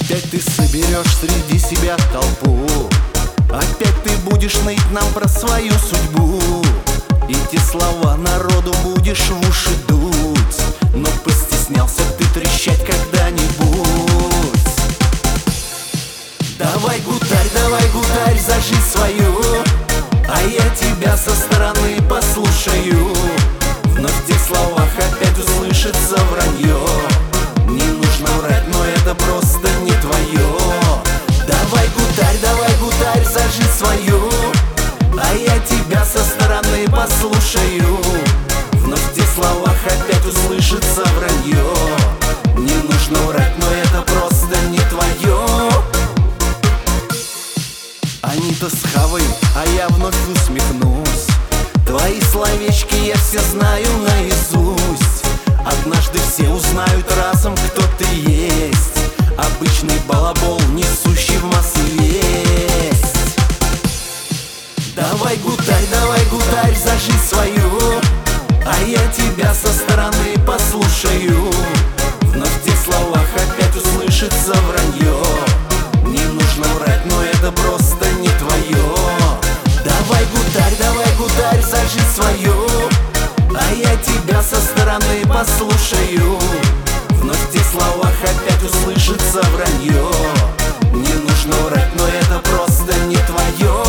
Опять ты соберешь среди себя толпу, опять ты будешь ныть нам про свою судьбу. Эти слова народу будешь в уши дуть, но постеснялся ты трещать когда-нибудь. Давай, гутарь за жизнь свою, а я тебя со стороны послушаю. Вновь в тех словах опять услышится вранье. Не нужно врать, но это просто не твое. Давай, гутарь за жизнь свою, а я тебя со стороны послушаю. Вновь в тех словах опять услышится вранье. Не нужно врать, но это просто не твое. Они-то схавают, а я вновь усмехнусь. Твои словечки я все знаю наизусть. Однажды все узнают разом, кто ты есть. Обычный балабол, несущий в массы весть. Давай, гутарь за жизнь свою, а я тебя со стороны послушаю. Вновь в тех словах опять услышится вранье. Не нужно врать, но это просто не твое. Давай, гутарь за жизнь свою, а я тебя со стороны послушаю. Вновь в тех словах опять услышится вранье. Не нужно врать, но это просто не твое.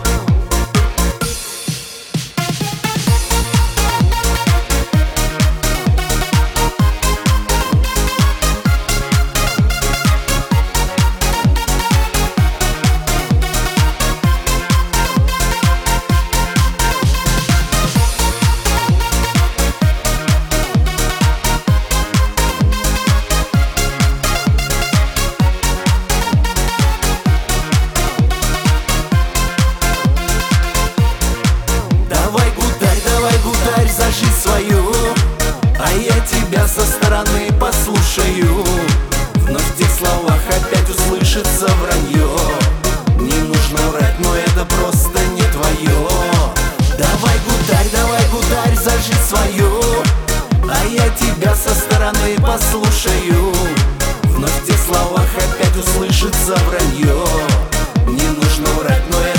За жизнь свою, а я тебя со стороны послушаю. Вновь в тех словах опять услышится вранье. Не нужно врать, но это просто не твое. Давай, гутарь за жизнь свою, а я тебя со стороны послушаю. Вновь в тех словах опять услышится вранье. Не нужно врать, но